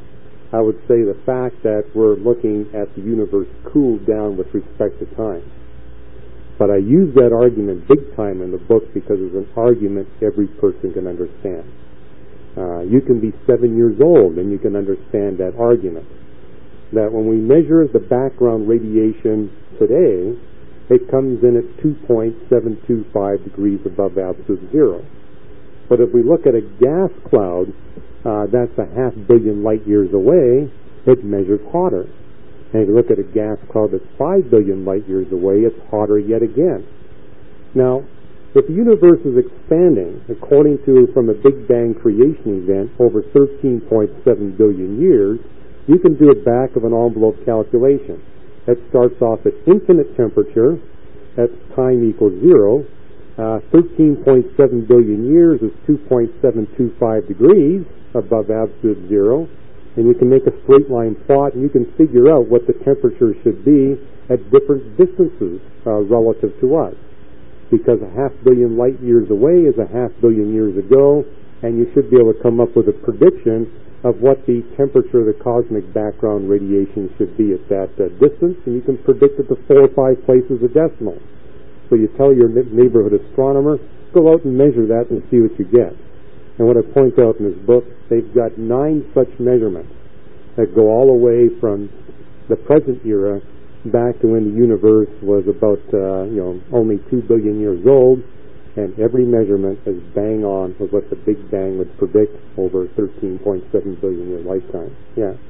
I would say the fact that we're looking at the universe cooled down with respect to time. But I use that argument big time in the book because it's an argument every person can understand. Uh, you can be seven years old and you can understand that argument. That when we measure the background radiation today, it comes in at two point seven two five degrees above absolute zero. But if we look at a gas cloud, uh, that's a half billion light years away, it measures hotter. And if you look at a gas cloud that's five billion light years away, it's hotter yet again. Now, if the universe is expanding, according to from a Big Bang creation event over thirteen point seven billion years, you can do a back of an envelope calculation. That starts off at infinite temperature, at time equals zero. Uh, thirteen point seven billion years is two point seven two five degrees above absolute zero. And you can make a straight line plot, and you can figure out what the temperature should be at different distances uh, relative to us. Because a half billion light years away is a half billion years ago, and you should be able to come up with a prediction of what the temperature of the cosmic background radiation should be at that uh, distance, and you can predict it to four or five places of decimal. So you tell your neighborhood astronomer, go out and measure that and see what you get. And what I point out in this book, they've got nine such measurements that go all the way from the present era back to when the universe was about, uh, you know, only two billion years old, and every measurement is bang on with what the Big Bang would predict over thirteen point seven billion year lifetime. Yeah.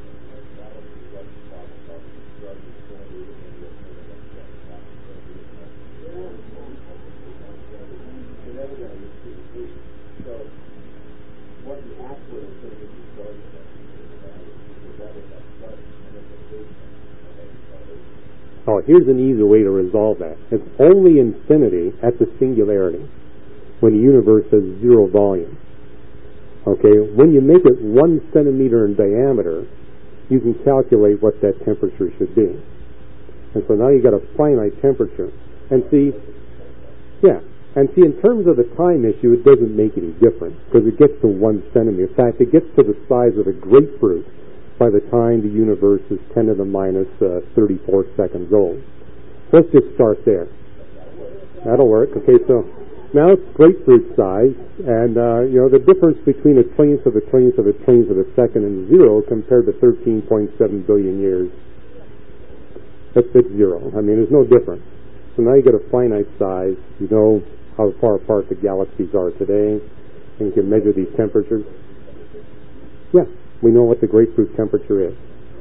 Oh, here's an easy way to resolve that. It's only infinity at the singularity, when the universe has zero volume. Okay, when you make it one centimeter in diameter, you can calculate what that temperature should be. And so now you got a finite temperature. And see, yeah, and see, in terms of the time issue, it doesn't make any difference, because it gets to one centimeter. In fact, it gets to the size of a grapefruit by the time the universe is ten to the minus uh, thirty-four seconds old. Let's just start there. That'll work. Okay, so now it's grapefruit size, and uh, you know the difference between a trillionth of a trillionth of a trillionth of a second and zero compared to thirteen point seven billion years. That's it's zero. I mean, there's no difference. So now you get a finite size. You know how far apart the galaxies are today, and you can measure these temperatures. Yeah. We know what the grapefruit temperature is.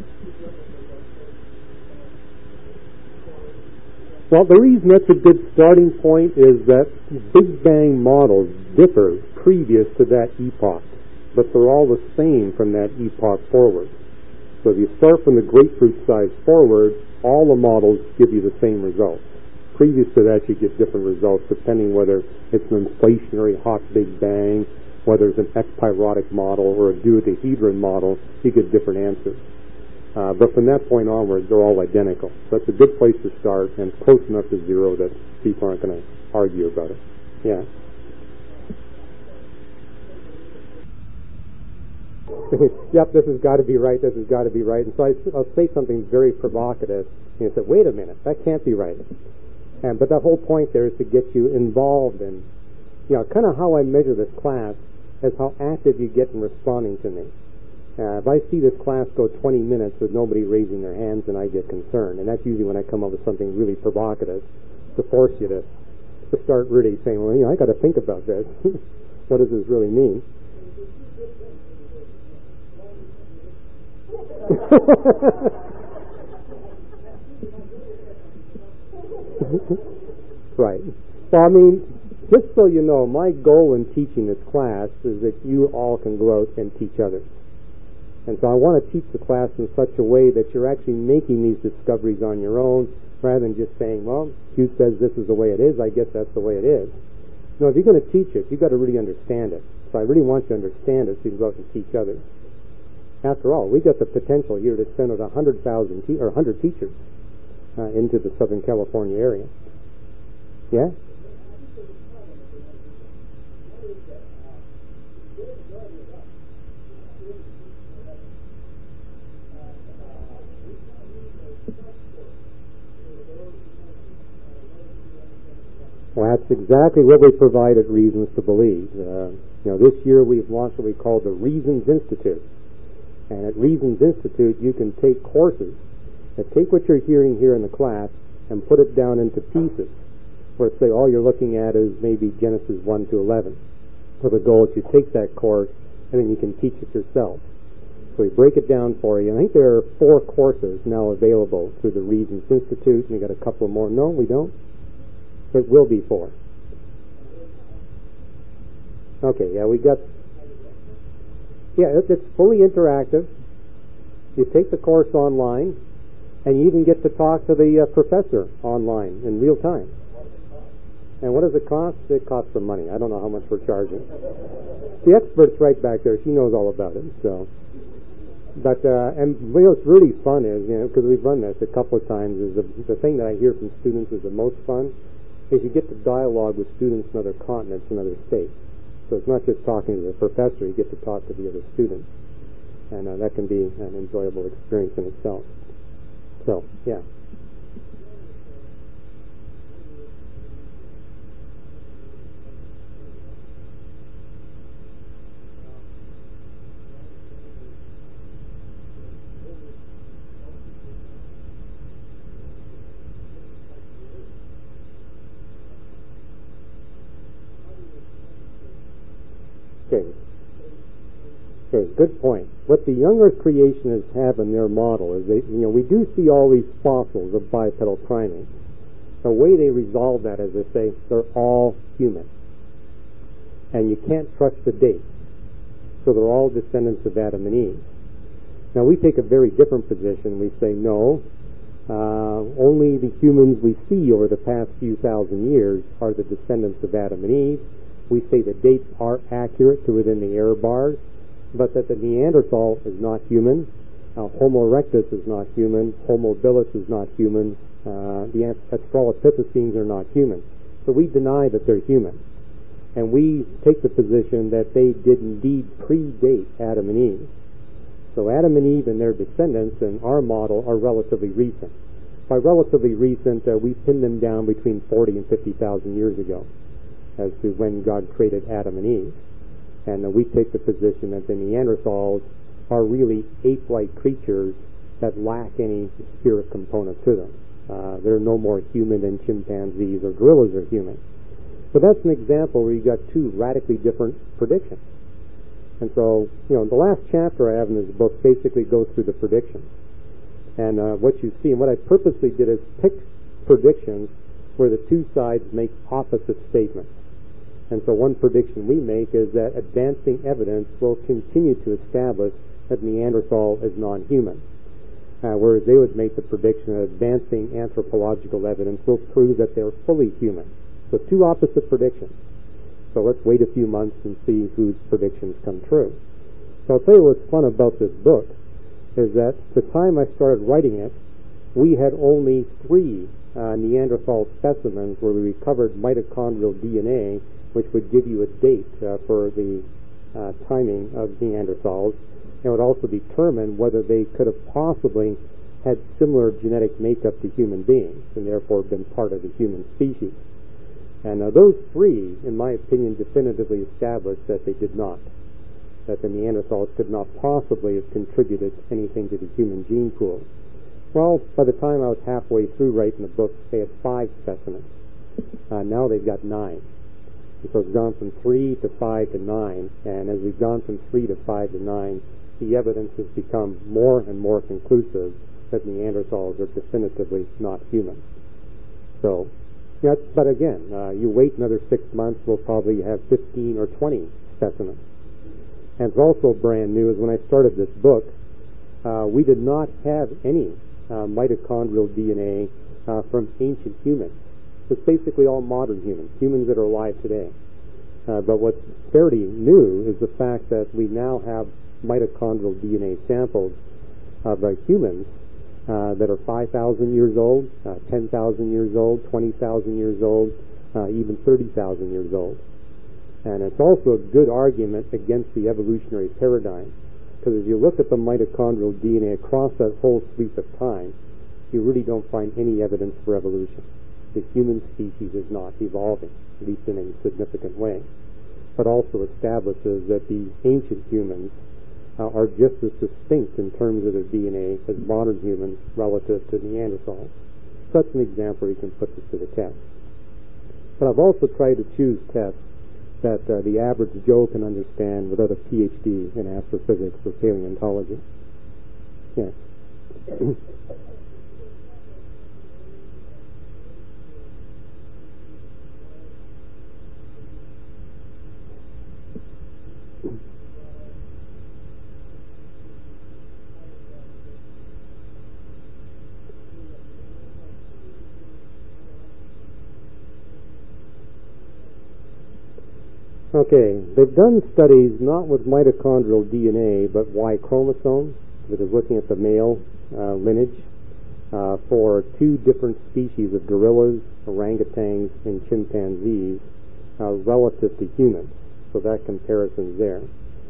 Well, the reason that's a good starting point is that Big Bang models differ previous to that epoch, but they're all the same from that epoch forward. So if you start from the grapefruit size forward, all the models give you the same results. Previous to that, you get different results depending whether it's an inflationary hot Big Bang, whether it's an ekpyrotic model or a dodecahedron model, you get different answers. Uh, but from that point onward, they're all identical. So that's a good place to start, and it's close enough to zero that people aren't going to argue about it. Yeah. Yep, this has got to be right, this has got to be right. And so I, I'll say something very provocative, and you say, wait a minute, that can't be right. And, but the whole point there is to get you involved in, you know, kind of how I measure this class is how active you get in responding to me. Uh, if I see this class go twenty minutes with nobody raising their hands, then I get concerned. And that's usually when I come up with something really provocative to force you to, to start really saying, well, you know, I got to think about this. What does this really mean? Right. Well, I mean, just so you know, my goal in teaching this class is that you all can go out and teach others. And so I want to teach the class in such a way that you're actually making these discoveries on your own, rather than just saying, well, Hugh says this is the way it is, I guess that's the way it is. No, if you're going to teach it, you've got to really understand it. So I really want you to understand it so you can go out and teach others. After all, we've got the potential here to send out one hundred thousand te- or one hundred teachers uh, into the Southern California area. Yeah? It's exactly what we provided reasons to believe. Uh, you know, this year we've launched what we call the Reasons Institute. And at Reasons Institute, you can take courses that take what you're hearing here in the class and put it down into pieces. Where, say, all you're looking at is maybe Genesis one to eleven. So the goal is you take that course and then you can teach it yourself. So we break it down for you. And I think there are four courses now available through the Reasons Institute. And we got a couple more. No, we don't. It will be four. Okay, yeah, we got... Yeah, it's fully interactive. You take the course online, and you even get to talk to the uh, professor online in real time. And what does it cost? It costs some money. I don't know how much we're charging. The expert's right back there. She knows all about it. So, but uh, and you know, what's really fun is, you know, because we've run this a couple of times, is the, the thing that I hear from students is the most fun is you get to dialogue with students in other continents and other states. So it's not just talking to the professor, you get to talk to the other students. And uh, that can be an enjoyable experience in itself. So, yeah. Okay. Okay, good point. What the younger creationists have in their model is they, you know, we do see all these fossils of bipedal primates. The way they resolve that is they say they're all human. And you can't trust the dates. So they're all descendants of Adam and Eve. Now we take a very different position. We say no, uh, only the humans we see over the past few thousand years are the descendants of Adam and Eve. We say the dates are accurate to within the error bars, but that the Neanderthal is not human, uh, Homo erectus is not human, Homo habilis is not human, uh, the Australopithecines are not human. So we deny that they're human. And we take the position that they did indeed predate Adam and Eve. So Adam and Eve and their descendants in our model are relatively recent. By relatively recent, uh, we pin them down between forty and fifty thousand years ago as to when God created Adam and Eve. And uh, we take the position that the Neanderthals are really ape-like creatures that lack any spirit component to them. Uh, they're no more human than chimpanzees or gorillas are human. So that's an example where you got two radically different predictions. And so, you know, the last chapter I have in this book basically goes through the predictions. And uh, what you see, and what I purposely did is pick predictions where the two sides make opposite statements. And so one prediction we make is that advancing evidence will continue to establish that Neanderthal is non-human. Uh, whereas they would make the prediction that advancing anthropological evidence will prove that they're fully human. So two opposite predictions. So let's wait a few months and see whose predictions come true. So I'll tell you what's fun about this book is that the time I started writing it, we had only three uh, Neanderthal specimens where we recovered mitochondrial D N A, which would give you a date uh, for the uh, timing of Neanderthals. It would also determine whether they could have possibly had similar genetic makeup to human beings and therefore been part of the human species. And uh, those three, in my opinion, definitively established that they did not, that the Neanderthals could not possibly have contributed anything to the human gene pool. Well, by the time I was halfway through writing the book, they had five specimens. Uh, now they've got nine. And so it's gone from three to five to nine, and as we've gone from three to five to nine, the evidence has become more and more conclusive that Neanderthals are definitively not human. So, yeah, but again, uh, you wait another six months, we'll probably have fifteen or twenty specimens. And it's also brand new, is when I started this book, uh, we did not have any uh, mitochondrial D N A uh, from ancient humans. It's basically all modern humans, humans that are alive today. Uh, but what's fairly new is the fact that we now have mitochondrial D N A samples of uh, humans uh, that are five thousand years old, uh, ten thousand years old, twenty thousand years old, uh, even thirty thousand years old. And it's also a good argument against the evolutionary paradigm, because if you look at the mitochondrial D N A across that whole sweep of time, you really don't find any evidence for evolution. the human species is not evolving, at least in a significant way, but also establishes that the ancient humans uh, are just as distinct in terms of their D N A as modern humans relative to Neanderthals. So that's an example you can put this to the test. But I've also tried to choose tests that uh, the average Joe can understand without a P H D in astrophysics or paleontology. Yes. Okay, they've done studies not with mitochondrial D N A, but Y chromosome, that is looking at the male uh, lineage uh, for two different species of gorillas, orangutans, and chimpanzees uh, relative to humans. So that comparison's there.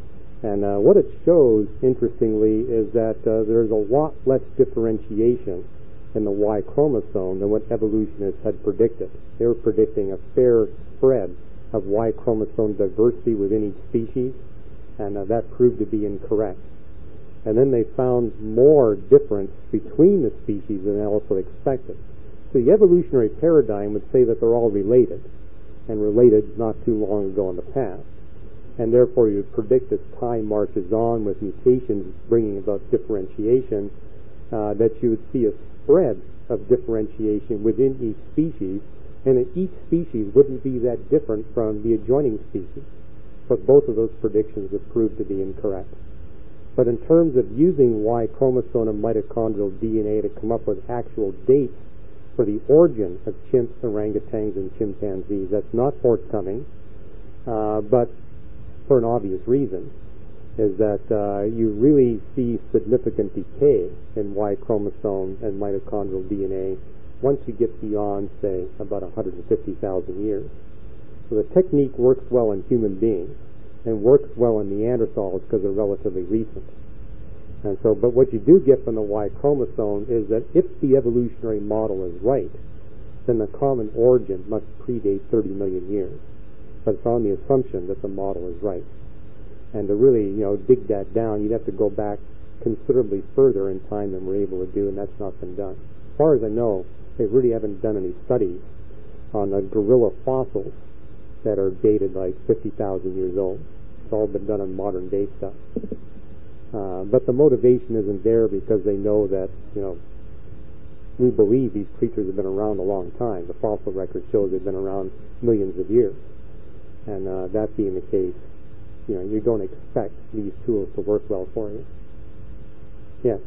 And uh, what it shows, interestingly, is that uh, there's a lot less differentiation in the Y chromosome than what evolutionists had predicted. They were predicting a fair spread of Y chromosome diversity within each species, and uh, that proved to be incorrect. And then they found more difference between the species than they also expected. So the evolutionary paradigm would say that they're all related, and related not too long ago in the past. And therefore you would predict as time marches on with mutations bringing about differentiation, uh, that you would see a spread of differentiation within each species, and that each species wouldn't be that different from the adjoining species. But both of those predictions have proved to be incorrect. But in terms of using Y chromosome and mitochondrial D N A to come up with actual dates for the origin of chimps, orangutans, and chimpanzees, that's not forthcoming, uh, but for an obvious reason, is that uh, you really see significant decay in Y chromosome and mitochondrial D N A once you get beyond, say, about one hundred fifty thousand years. So the technique works well in human beings and works well in Neanderthals because they're relatively recent. And so, but what you do get from the Y chromosome is that if the evolutionary model is right, then the common origin must predate thirty million years. But it's on the assumption that the model is right. And to really, you know, dig that down, you'd have to go back considerably further in time than we're able to do, and that's not been done. As far as I know, they really haven't done any studies on the gorilla fossils that are dated like fifty thousand years old. It's all been done on modern day stuff. Uh, but the motivation isn't there because they know that, you know, we believe these creatures have been around a long time. The fossil record shows they've been around millions of years. And uh, that being the case, you know, you don't expect these tools to work well for you. Yes?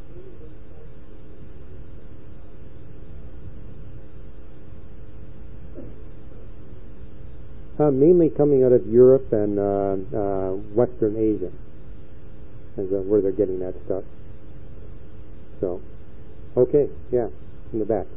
Uh, mainly coming out of Europe and uh, uh, Western Asia is uh, where they're getting that stuff. So, okay, yeah, in the back.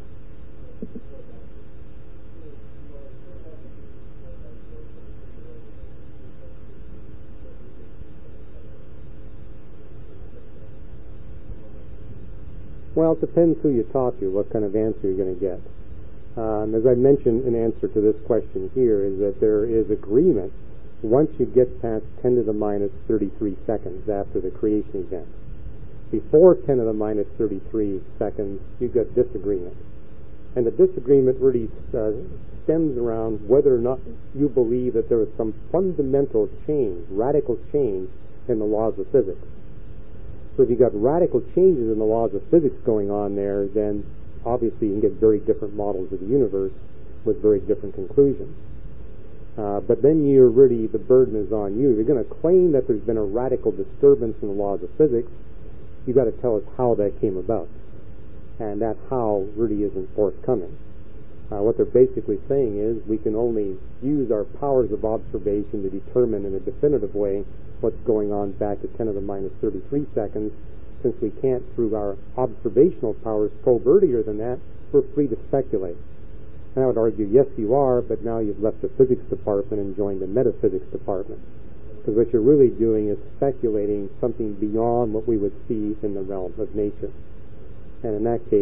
Well, it depends who you talk to, what kind of answer you're going to get. Um, as I mentioned in answer to this question here, is that there is agreement once you get past ten to the minus thirty-three seconds after the creation event. Before ten to the minus thirty-three seconds, you've got disagreement. And the disagreement really uh, stems around whether or not you believe that there was some fundamental change, radical change in the laws of physics. So if you've got radical changes in the laws of physics going on there, then obviously you can get very different models of the universe with very different conclusions. Uh, but then you're really, the burden is on you. If you're going to claim that there's been a radical disturbance in the laws of physics, you've got to tell us how that came about. And that how really isn't forthcoming. Uh, what they're basically saying is we can only use our powers of observation to determine in a definitive way what's going on back at ten to the minus thirty-three seconds. Since we can't, through our observational powers, probe earlier than that, we're free to speculate. And I would argue, yes, you are, but now you've left the physics department and joined the metaphysics department. Because what you're really doing is speculating something beyond what we would see in the realm of nature. And in that case,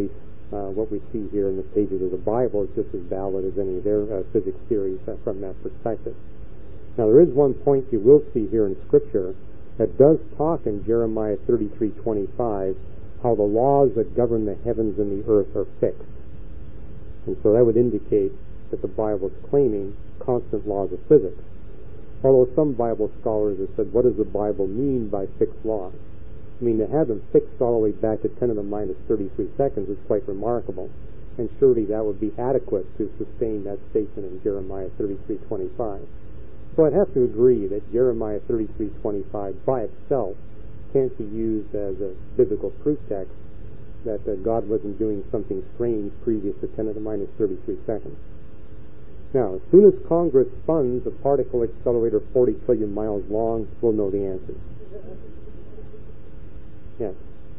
Uh, what we see here in the pages of the Bible is just as valid as any of their uh, physics theories uh, from that perspective. Now, there is one point you will see here in Scripture that does talk in Jeremiah thirty-three twenty-five how the laws that govern the heavens and the earth are fixed. And so that would indicate that the Bible is claiming constant laws of physics. Although some Bible scholars have said, what does the Bible mean by fixed laws? I mean, to have them fixed all the way back to ten to the minus thirty-three seconds is quite remarkable. And surely that would be adequate to sustain that statement in Jeremiah thirty-three twenty-five. So I'd have to agree that Jeremiah thirty-three twenty-five by itself can't be used as a biblical proof text that uh, God wasn't doing something strange previous to ten to the minus thirty-three seconds. Now, as soon as Congress funds a particle accelerator forty trillion miles long, we'll know the answer. Yes.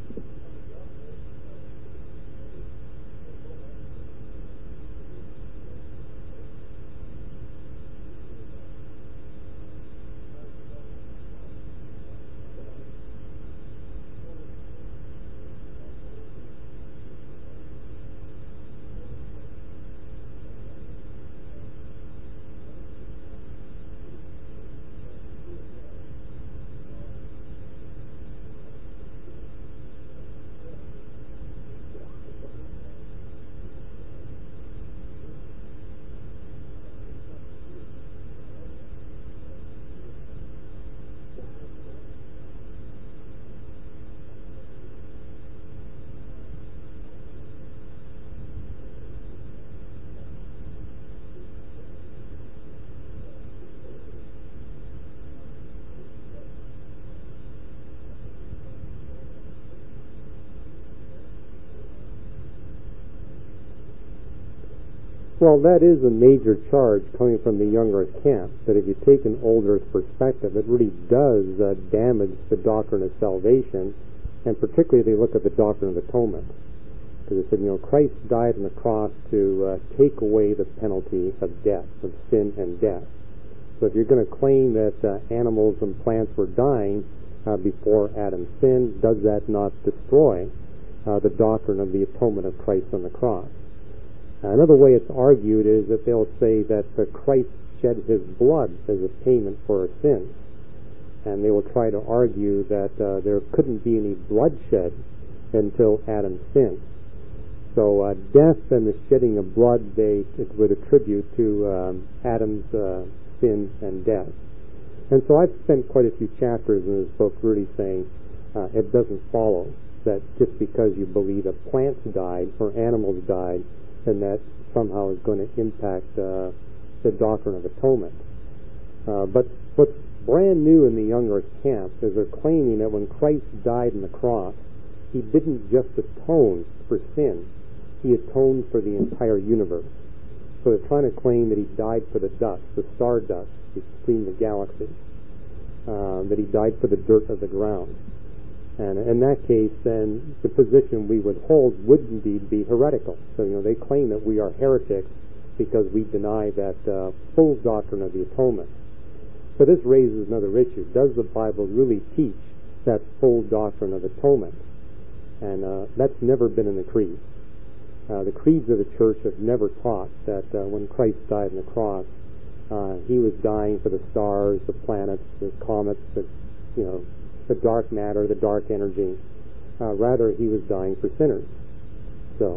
Well, that is a major charge coming from the young earth camp, that if you take an old earth perspective, it really does uh, damage the doctrine of salvation, and particularly they look at the doctrine of atonement. Because they said, you know, Christ died on the cross to uh, take away the penalty of death, of sin and death. So if you're going to claim that uh, animals and plants were dying uh, before Adam sinned, does that not destroy uh, the doctrine of the atonement of Christ on the cross? Another way it's argued is that they'll say that uh, Christ shed his blood as a payment for our sins. And they will try to argue that uh, there couldn't be any bloodshed until Adam sinned. So uh, death and the shedding of blood they it would attribute to um, Adam's uh, sin and death. And so I've spent quite a few chapters in this book really saying uh, it doesn't follow that just because you believe that plants died or animals died, and that somehow is going to impact uh, the doctrine of atonement. Uh, but what's brand new in the young earth camp is they're claiming that when Christ died on the cross, he didn't just atone for sin, he atoned for the entire universe. So they're trying to claim that he died for the dust, the star dust between the galaxies, uh, that he died for the dirt of the ground. And in that case, then, the position we would hold would indeed be heretical. So, you know, they claim that we are heretics because we deny that uh, full doctrine of the atonement. So this raises another issue. Does the Bible really teach that full doctrine of atonement? And uh, that's never been in the creed. Uh, the creeds of the church have never taught that uh, when Christ died on the cross, uh, he was dying for the stars, the planets, the comets, the, you know, the dark matter, the dark energy. Uh, rather, he was dying for sinners. So,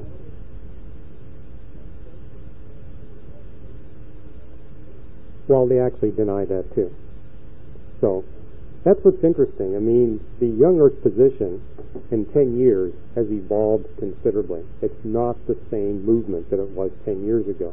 well, they actually deny that too. So, that's what's interesting. I mean, the young earth position in ten years has evolved considerably. It's not the same movement that it was ten years ago.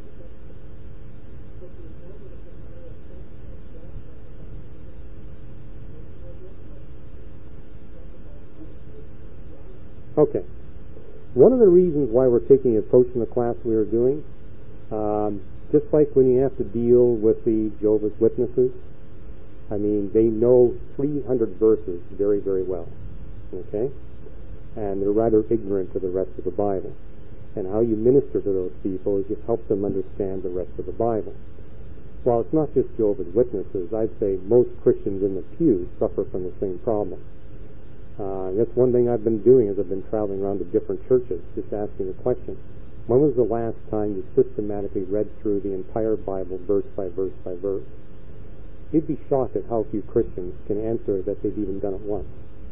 Okay. One of the reasons why we're taking the approach in the class we are doing, um, just like when you have to deal with the Jehovah's Witnesses, I mean, they know three hundred verses very, very well, okay? And they're rather ignorant of the rest of the Bible. And how you minister to those people is you help them understand the rest of the Bible. Well, it's not just Jehovah's Witnesses. I'd say most Christians in the pew suffer from the same problem. Uh, that's one thing I've been doing is I've been traveling around to different churches just asking the question, when was the last time you systematically read through the entire Bible verse by verse by verse? You'd be shocked at how few Christians can answer that they've even done it once.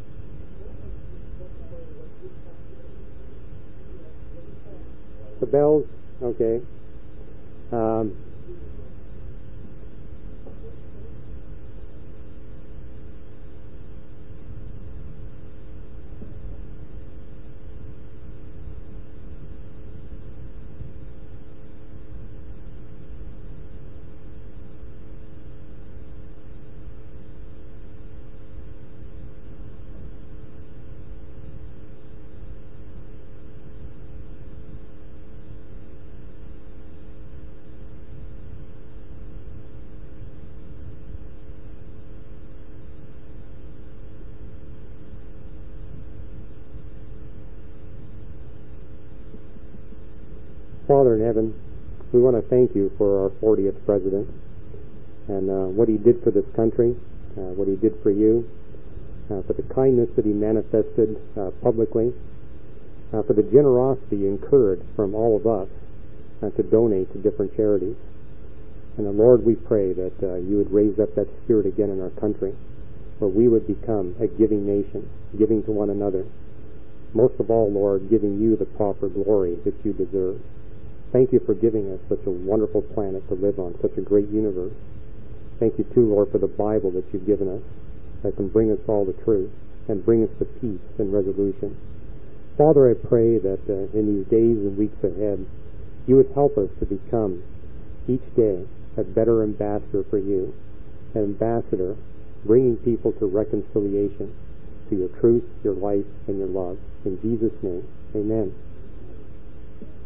The bells, okay. Um, Father in heaven, we want to thank you for our fortieth president and uh, what he did for this country, uh, what he did for you, uh, for the kindness that he manifested uh, publicly, uh, for the generosity he incurred from all of us uh, to donate to different charities. And uh, Lord, we pray that uh, you would raise up that spirit again in our country, where we would become a giving nation, giving to one another. Most of all, Lord, giving you the proper glory that you deserve. Thank you for giving us such a wonderful planet to live on, such a great universe. Thank you, too, Lord, for the Bible that you've given us that can bring us all the truth and bring us to peace and resolution. Father, I pray that uh, in these days and weeks ahead, you would help us to become each day a better ambassador for you, an ambassador bringing people to reconciliation, to your truth, your life, and your love. In Jesus' name, amen.